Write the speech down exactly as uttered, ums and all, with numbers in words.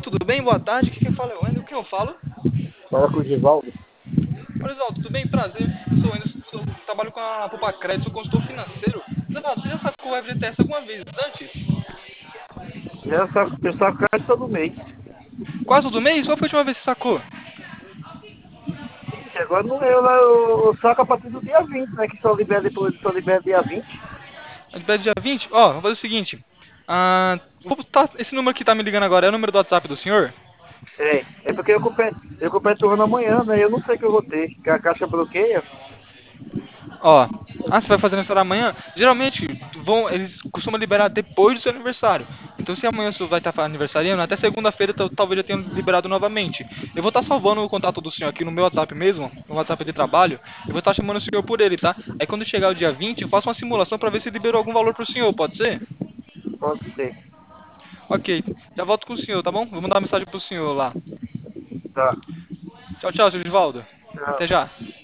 tudo bem? Boa tarde. Aqui quem fala é o Wendel. Quem eu falo? Fala com o Givaldo. Orivaldo, tudo bem? Prazer. Eu sou o Wendel, sou- trabalho com a Poupa Crédito, sou consultor financeiro. Orivaldo, você já sacou o F G T S alguma vez antes? Já saco, eu saco crédito todo mês. Quase todo mês? Qual foi a última vez que você sacou? Ixi, agora não eu lá, eu, eu saco a partir do dia vinte, né? Que só libera depois, só libera dia vinte. A gente pede dia vinte? Ó, vamos fazer o seguinte. Ah, vou botar- esse número que tá me ligando agora é o número do WhatsApp do senhor? É, é porque eu comprei, eu comprei turno amanhã, né? Eu não sei o que eu vou ter, que a caixa bloqueia. Ó, ah, você vai fazer aniversário amanhã? Geralmente, vão, eles costumam liberar depois do seu aniversário. Então, se amanhã você vai estar aniversariando, até segunda-feira tal- talvez já tenha liberado novamente. Eu vou estar salvando o contato do senhor aqui no meu WhatsApp mesmo, no WhatsApp de trabalho. Eu vou estar chamando o senhor por ele, tá? Aí, quando chegar o dia vinte, eu faço uma simulação para ver se liberou algum valor pro senhor, pode ser? Pode ser. Ok, já volto com o senhor, tá bom? Vou mandar uma mensagem pro senhor lá. Tá. Tchau, tchau, seu Givaldo. Até Tchau. já.